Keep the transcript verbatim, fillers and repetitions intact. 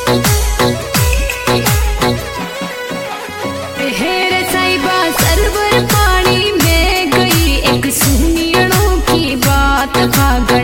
हेरे साहिबा सरवर पानी में गई, एक सुनी अनोखी बात खा